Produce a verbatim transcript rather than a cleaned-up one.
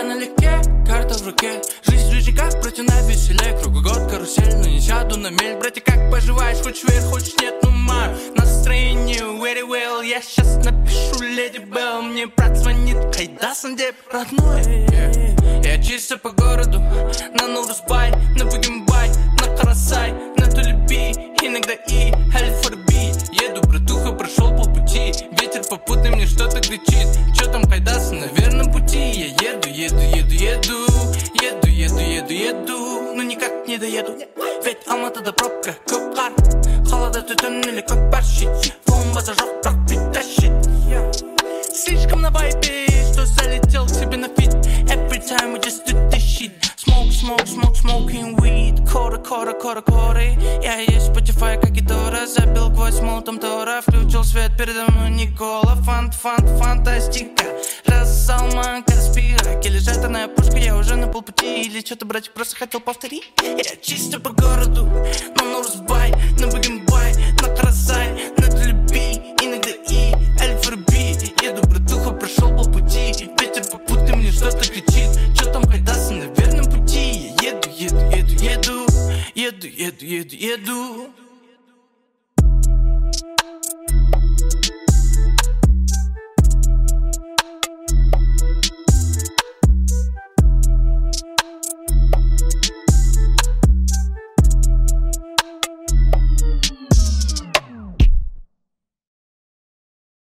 Я налегке, карта в руке. Жизнь в рычагах, против на веселе. Круглый год карусель, но не сяду на мель. Братья, как поживаешь? Хочешь вверх, хочешь нет, ну мар. Настроение very well. Я щас напишу Леди Белл. Мне брат звонит, Хайдасан, где родной? yeah. Я чисто по городу, на Нурузбай, на Бугенбай, на Карасай, на Тулеби, иногда и Hell for the beat. Еду, братуха, прошел полпути. Ветер попутный мне что-то кричит. Чё там Хайдасан, на верном пути. Я еду, еду, еду, еду. Еду, еду, еду, еду. Но никак не доеду. Ведь Алматыда пробка, көпқар. Қалада түтін или көкпарщик. Бомба зажег, прах притащит. Слишком на вайбе, что залетел к себе на фит. Every time we just do this shit. Smoke, smoke, smoke, smoking weed. Кора, кора, кора, коры. Я есть Spotify, как и Дора. Забил гвоздь молотом Тора. Включил свет передо мной Никола. Фант, фант, фантастика. Рассал манка, спира. Лежатная пушка, я уже на полпути. Или что-то, братик, просто хотел повторить. Я чисто по городу, на Нурузбай, на Бугенбай, на Карасай, на Тулеби, иногда и Эль-Фарби. Еду, братуха, прошел полпути. Ветер попутный мне что-то кричит. Чё там Хайдасан, на верном пути. Я еду, еду, еду, еду. Еду, еду, еду, еду.